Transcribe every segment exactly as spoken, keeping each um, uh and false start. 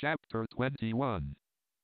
Chapter twenty-one.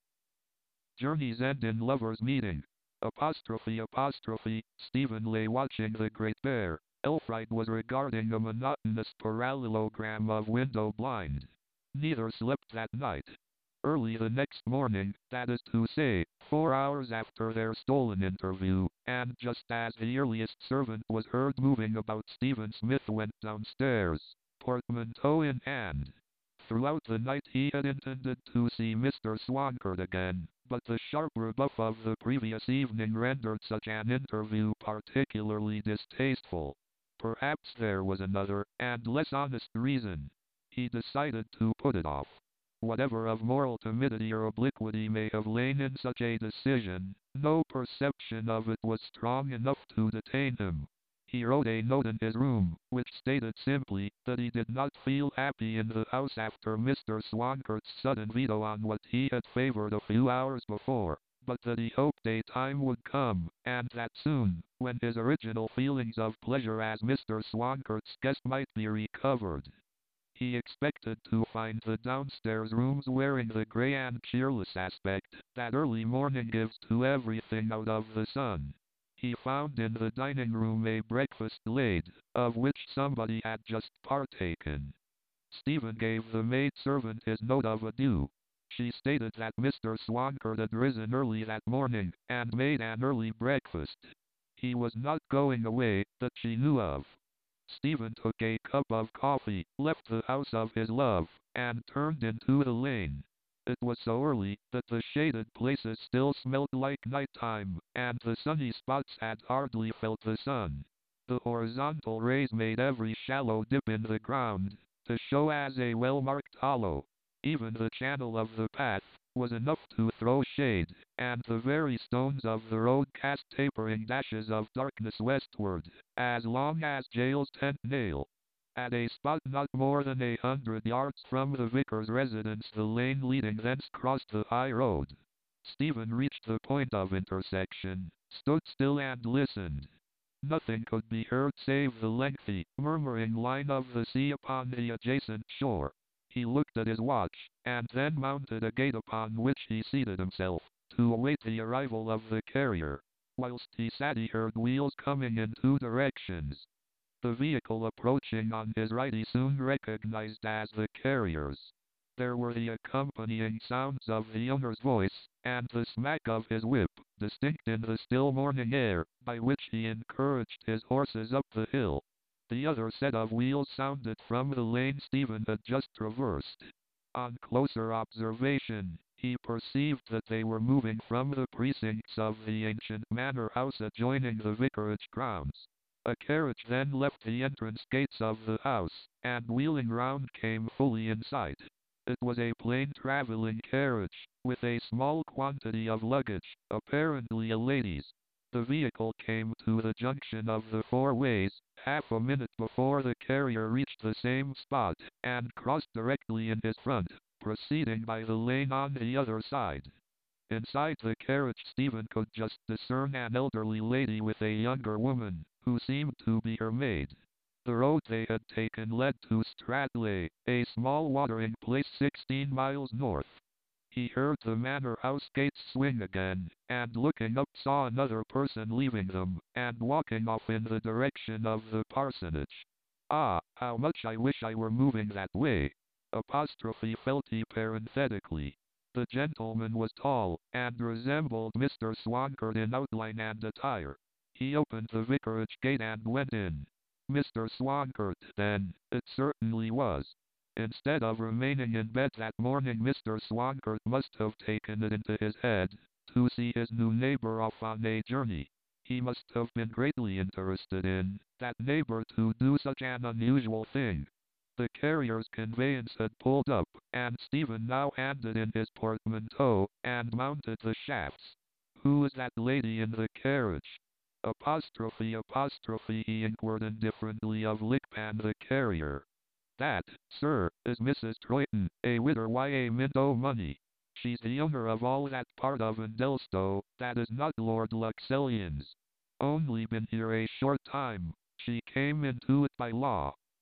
Journey's End in Lovers' Meeting. Apostrophe apostrophe, Stephen lay watching the Great Bear. Elfride was regarding a monotonous parallelogram of window blind. Neither slept that night. Early the next morning, that is to say, four hours after their stolen interview, and just as the earliest servant was heard moving about, Stephen Smith went downstairs, portmanteau in hand. Throughout the night he had intended to see Mister Swankard again, but the sharp rebuff of the previous evening rendered such an interview particularly distasteful. Perhaps there was another, and less honest reason. He decided to put it off. Whatever of moral timidity or obliquity may have lain in such a decision, no perception of it was strong enough to detain him. He wrote a note in his room, which stated simply that he did not feel happy in the house after Mister Swankard's sudden veto on what he had favored a few hours before, but that he hoped a time would come, and that soon, when his original feelings of pleasure as Mister Swankard's guest might be recovered. He expected to find the downstairs rooms wearing the grey and cheerless aspect that early morning gives to everything out of the sun. He found in the dining room a breakfast laid, of which somebody had just partaken. Stephen gave the maidservant his note of adieu. She stated that Mister Swankard had risen early that morning, and made an early breakfast. He was not going away, that she knew of. Stephen took a cup of coffee, left the house of his love, and turned into the lane. It was so early that the shaded places still smelt like nighttime, and the sunny spots had hardly felt the sun. The horizontal rays made every shallow dip in the ground to show as a well-marked hollow. Even the channel of the path was enough to throw shade, and the very stones of the road cast tapering dashes of darkness westward, as long as Jael's tent nail. At a spot not more than a hundred yards from the vicar's residence, the lane leading thence crossed the high road. Stephen reached the point of intersection, stood still and listened. Nothing could be heard save the lengthy, murmuring line of the sea upon the adjacent shore. He looked at his watch, and then mounted a gate upon which he seated himself, to await the arrival of the carrier. Whilst he sat he heard wheels coming in two directions. The vehicle approaching on his right he soon recognized as the carrier's. There were the accompanying sounds of the owner's voice, and the smack of his whip, distinct in the still morning air, by which he encouraged his horses up the hill. The other set of wheels sounded from the lane Stephen had just traversed. On closer observation, he perceived that they were moving from the precincts of the ancient manor house adjoining the vicarage grounds. A carriage then left the entrance gates of the house, and wheeling round came fully in sight. It was a plain travelling carriage, with a small quantity of luggage, apparently a lady's. The vehicle came to the junction of the four ways, half a minute before the carrier reached the same spot, and crossed directly in his front, proceeding by the lane on the other side. Inside the carriage Stephen could just discern an elderly lady with a younger woman, who seemed to be her maid. The road they had taken led to Stradleigh, a small watering place sixteen miles north. He heard the manor house gates swing again, and looking up saw another person leaving them, and walking off in the direction of the parsonage. Ah, how much I wish I were moving that way! Apostrophe felt he parenthetically. The gentleman was tall, and resembled Mister Swankard in outline and attire. He opened the vicarage gate and went in. Mister Swankard, then, it certainly was. Instead of remaining in bed that morning, Mister Swankard must have taken it into his head to see his new neighbor off on a journey. He must have been greatly interested in that neighbor to do such an unusual thing. The carrier's conveyance had pulled up, and Stephen now handed in his portmanteau, and mounted the shafts. Who is that lady in the carriage? Apostrophe apostrophe he inquired indifferently of Lickpan the carrier. That, sir, is Missus Troyton, a widder wi' a mint o' money. She's the owner of all that part of Endelstow that is not Lord Luxellian's. Only been here a short time. She came into it by law.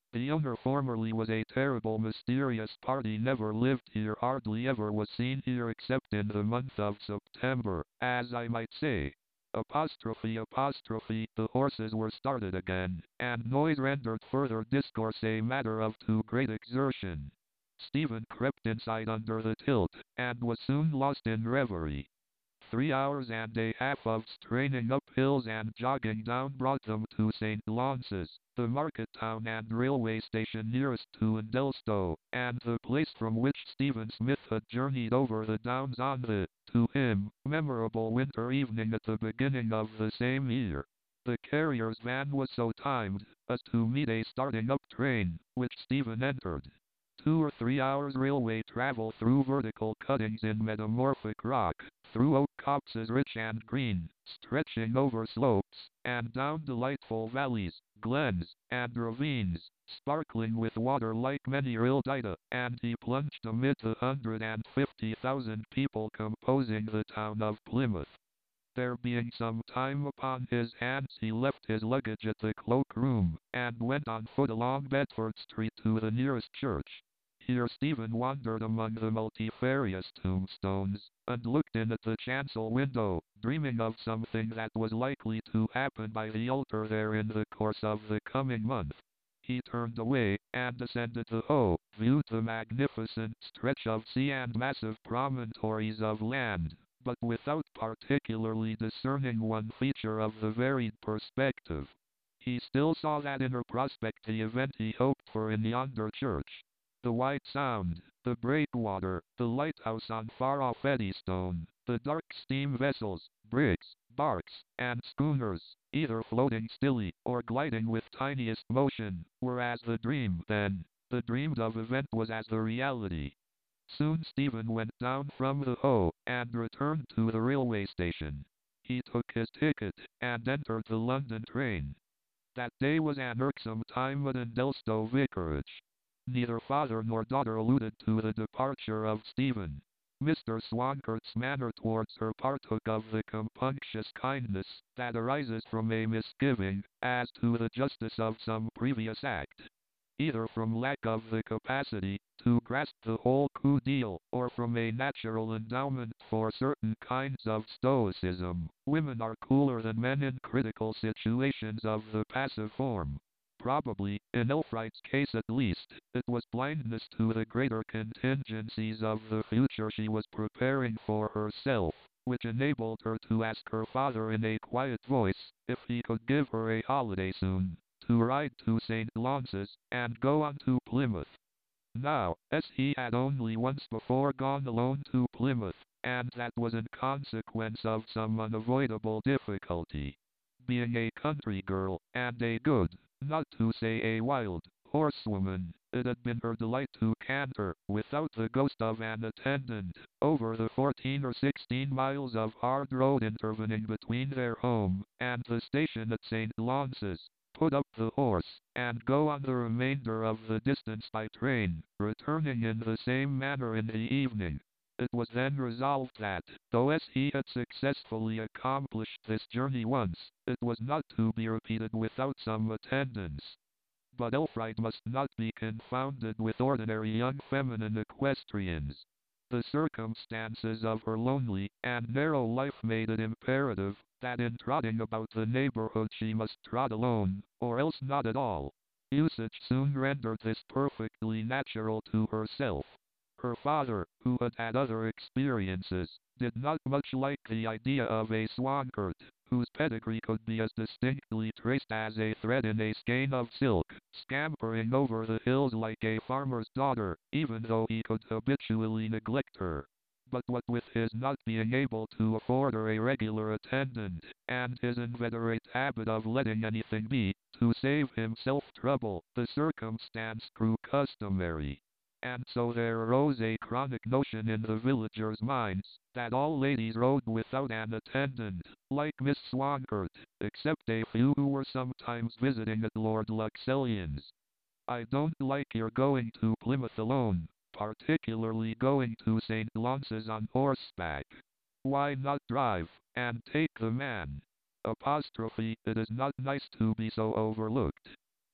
The owner formerly was a terrible mysterious party, never lived here, hardly ever was seen here except in the month of September, as I might say. Apostrophe apostrophe, the horses were started again, and noise rendered further discourse a matter of too great exertion. Stephen crept inside under the tilt, and was soon lost in reverie. Three hours and a half of straining up hills and jogging down brought them to Saint Launce's, the market town and railway station nearest to Endelstow, and the place from which Stephen Smith had journeyed over the downs on the, to him, memorable winter evening at the beginning of the same year. The carrier's van was so timed as to meet a starting up train, which Stephen entered. Two or three hours railway travel through vertical cuttings in metamorphic rock, through oak copses rich and green, stretching over slopes, and down delightful valleys, glens, and ravines, sparkling with water like many Rildida, and he plunged amid the hundred and fifty thousand people composing the town of Plymouth. There being some time upon his hands, he left his luggage at the cloak-room, and went on foot along Bedford Street to the nearest church. Here Stephen wandered among the multifarious tombstones, and looked in at the chancel window, dreaming of something that was likely to happen by the altar there in the course of the coming month. He turned away, and ascended the Hoe, viewed the magnificent stretch of sea and massive promontories of land, but without particularly discerning one feature of the varied perspective. He still saw that inner prospect, the event he hoped for in yonder church. The White Sound, the breakwater, the lighthouse on far-off Eddystone, the dark steam vessels, brigs, barks, and schooners, either floating stilly, or gliding with tiniest motion, were as the dream then, the dreamed-of event was as the reality. Soon Stephen went down from the Hoe, and returned to the railway station. He took his ticket, and entered the London train. That day was an irksome time at Endelstow Vicarage. Neither father nor daughter alluded to the departure of Stephen. Mister Swancourt's manner towards her partook of the compunctious kindness that arises from a misgiving as to the justice of some previous act, either from lack of the capacity to grasp the whole coup deal, or from a natural endowment for certain kinds of stoicism. Women are cooler than men in critical situations of the passive form. Probably, in Elfride's case at least, it was blindness to the greater contingencies of the future she was preparing for herself, which enabled her to ask her father in a quiet voice if he could give her a holiday soon, to ride to Saint Launce's, and go on to Plymouth. Now, as he had only once before gone alone to Plymouth, and that was in consequence of some unavoidable difficulty. Being a country girl, and a good, not to say a wild, horsewoman, it had been her delight to canter, without the ghost of an attendant, over the fourteen or sixteen miles of hard road intervening between their home and the station at Saint Launce's, put up the horse, and go on the remainder of the distance by train, returning in the same manner in the evening. It was then resolved that, though as he had successfully accomplished this journey once, it was not to be repeated without some attendance. But Elfride must not be confounded with ordinary young feminine equestrians. The circumstances of her lonely and narrow life made it imperative that in trotting about the neighborhood she must trot alone, or else not at all. Usage soon rendered this perfectly natural to herself. Her father, who had had other experiences, did not much like the idea of a Swancourt, whose pedigree could be as distinctly traced as a thread in a skein of silk, scampering over the hills like a farmer's daughter, even though he could habitually neglect her. But what with his not being able to afford her a regular attendant, and his inveterate habit of letting anything be, to save himself trouble, the circumstance grew customary. And so there arose a chronic notion in the villagers' minds, that all ladies rode without an attendant, like Miss Swancourt, except a few who were sometimes visiting at Lord Luxellian's. I don't like your going to Plymouth alone, particularly going to Saint Launce's on horseback. Why not drive, and take the man? Apostrophe, it is not nice to be so overlooked.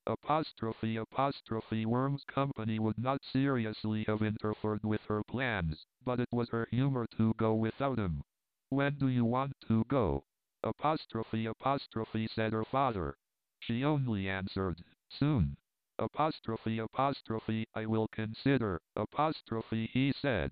Apostrophe apostrophe Worm's company would not seriously have interfered with her plans, but it was her humor to go without him. When do you want to go? Apostrophe apostrophe said her father. She only answered, soon. Apostrophe apostrophe I will consider, apostrophe he said.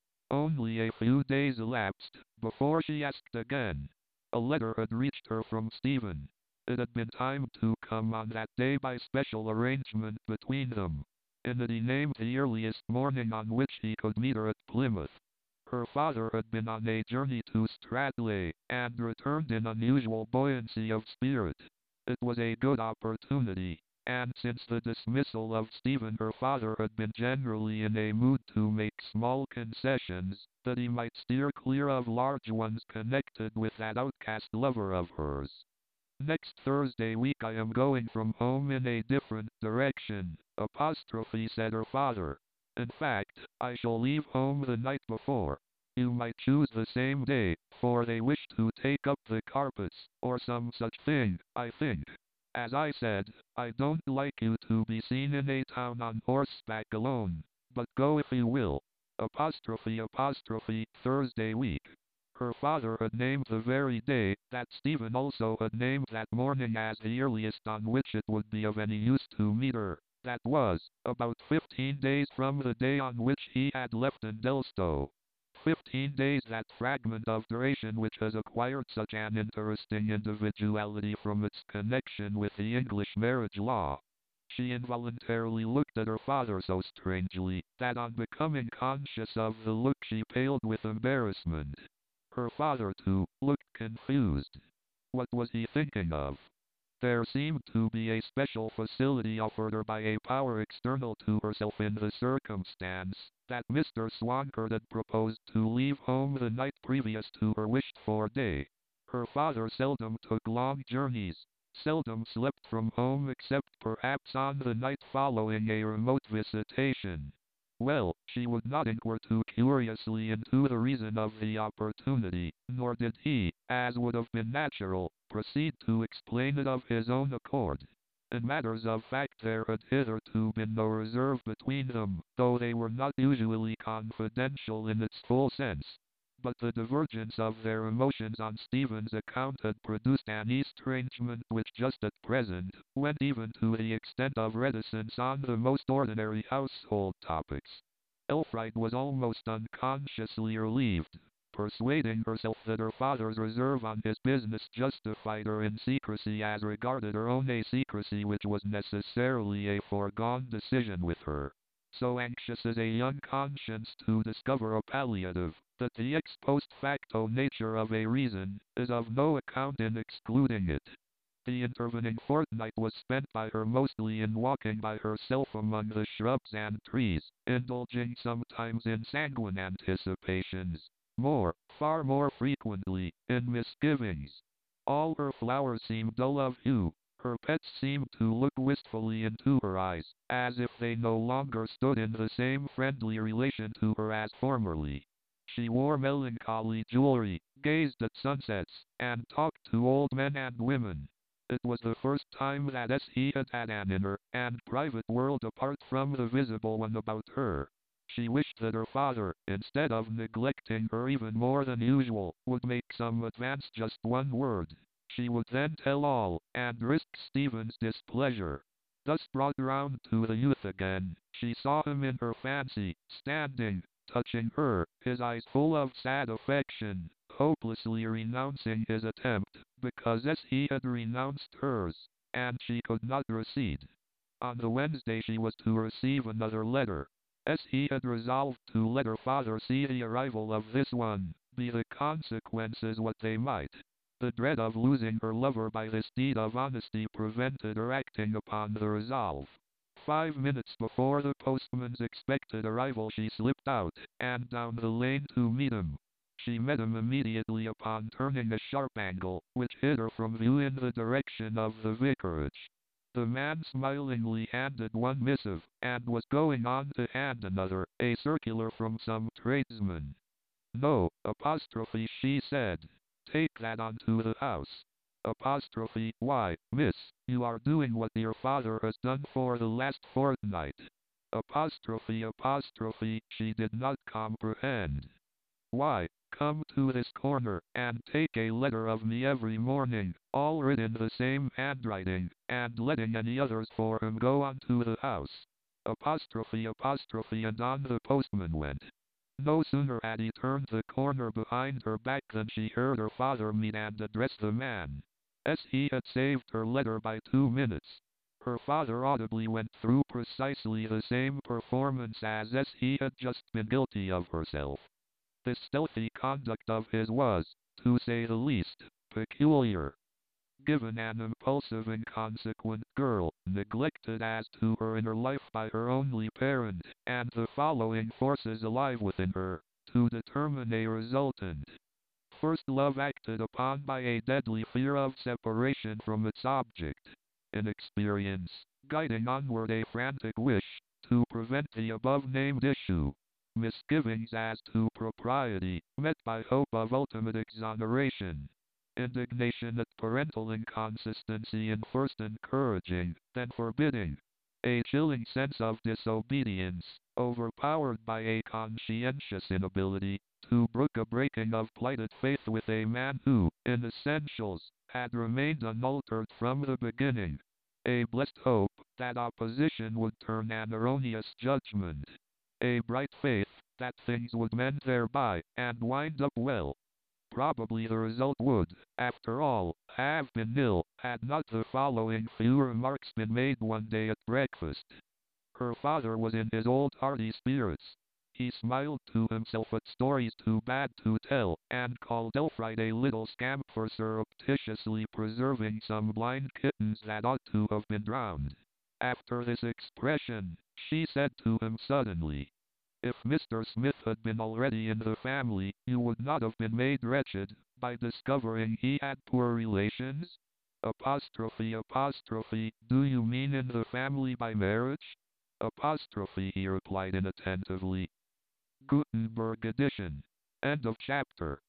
Only a few days elapsed before she asked again. A letter had reached her from Stephen. It had been timed to come on that day by special arrangement between them. And it he named the earliest morning on which he could meet her at Plymouth. Her father had been on a journey to Stradleigh, and returned in unusual buoyancy of spirit. It was a good opportunity, and since the dismissal of Stephen her father had been generally in a mood to make small concessions, that he might steer clear of large ones connected with that outcast lover of hers. Next Thursday week I am going from home in a different direction, apostrophe said her father. In fact, I shall leave home the night before. You might choose the same day, for they wish to take up the carpets, or some such thing, I think. As I said, I don't like you to be seen in a town on horseback alone, but go if you will. Apostrophe apostrophe Thursday week. Her father had named the very day that Stephen also had named that morning as the earliest on which it would be of any use to meet her. That was, about fifteen days from the day on which he had left Endelstow. Fifteen days, that fragment of duration which has acquired such an interesting individuality from its connection with the English marriage law. She involuntarily looked at her father so strangely, that on becoming conscious of the look she paled with embarrassment. Her father, too, looked confused. What was he thinking of? There seemed to be a special facility offered her by a power external to herself in the circumstance that Mister Swankard had proposed to leave home the night previous to her wished-for day. Her father seldom took long journeys, seldom slept from home except perhaps on the night following a remote visitation. Well, she would not inquire too curiously into the reason of the opportunity, nor did he, as would have been natural, proceed to explain it of his own accord. In matters of fact there had hitherto been no reserve between them, though they were not usually confidential in its full sense. But the divergence of their emotions on Stephen's account had produced an estrangement which just at present went even to the extent of reticence on the most ordinary household topics. Elfride was almost unconsciously relieved, persuading herself that her father's reserve on his business justified her in secrecy as regarded her own, a secrecy which was necessarily a foregone decision with her. So anxious is a young conscience to discover a palliative, that the ex post facto nature of a reason is of no account in excluding it. The intervening fortnight was spent by her mostly in walking by herself among the shrubs and trees, indulging sometimes in sanguine anticipations, more, far more frequently, in misgivings. All her flowers seemed dull of hue. Her pets seemed to look wistfully into her eyes, as if they no longer stood in the same friendly relation to her as formerly. She wore melancholy jewelry, gazed at sunsets, and talked to old men and women. It was the first time that he had had an inner and private world apart from the visible one about her. She wished that her father, instead of neglecting her even more than usual, would make some advance, just one word. She would then tell all, and risk Stephen's displeasure. Thus brought round to the youth again, she saw him in her fancy, standing, touching her, his eyes full of sad affection, hopelessly renouncing his attempt, because as he had renounced hers, and she could not recede. On the Wednesday she was to receive another letter. As he had resolved to let her father see the arrival of this one, be the consequences what they might. The dread of losing her lover by this deed of honesty prevented her acting upon the resolve. Five minutes before the postman's expected arrival she slipped out, and down the lane to meet him. She met him immediately upon turning a sharp angle, which hid her from view in the direction of the vicarage. The man smilingly handed one missive, and was going on to hand another, a circular from some tradesman. No, apostrophe she said. Take that on to the house. Apostrophe, why, miss, you are doing what your father has done for the last fortnight. Apostrophe, apostrophe, she did not comprehend. Why, come to this corner, and take a letter of me every morning, all written the same handwriting, and letting any others for him go on to the house. Apostrophe, apostrophe, and on the postman went. No sooner had he turned the corner behind her back than she heard her father meet and address the man. As he had saved her letter by two minutes. Her father audibly went through precisely the same performance as as he had just been guilty of herself. This stealthy conduct of his was, to say the least, peculiar. Given an impulsive inconsequent girl, neglected as to her inner life by her only parent, and the following forces alive within her, to determine a resultant. First love acted upon by a deadly fear of separation from its object. Inexperience, guiding onward a frantic wish, to prevent the above-named issue. Misgivings as to propriety, met by hope of ultimate exoneration. Indignation at parental inconsistency in first encouraging, then forbidding. A chilling sense of disobedience, overpowered by a conscientious inability to brook a breaking of plighted faith with a man who, in essentials, had remained unaltered from the beginning. A blessed hope that opposition would turn an erroneous judgment. A bright faith that things would mend thereby, and wind up well. Probably the result would, after all, have been nil, had not the following few remarks been made one day at breakfast. Her father was in his old hearty spirits. He smiled to himself at stories too bad to tell, and called Elfride a little scamp for surreptitiously preserving some blind kittens that ought to have been drowned. After this expression, she said to him suddenly, if Mister Smith had been already in the family, you would not have been made wretched, by discovering he had poor relations? Apostrophe, apostrophe, do you mean in the family by marriage? Apostrophe, he replied inattentively. Gutenberg edition. End of chapter.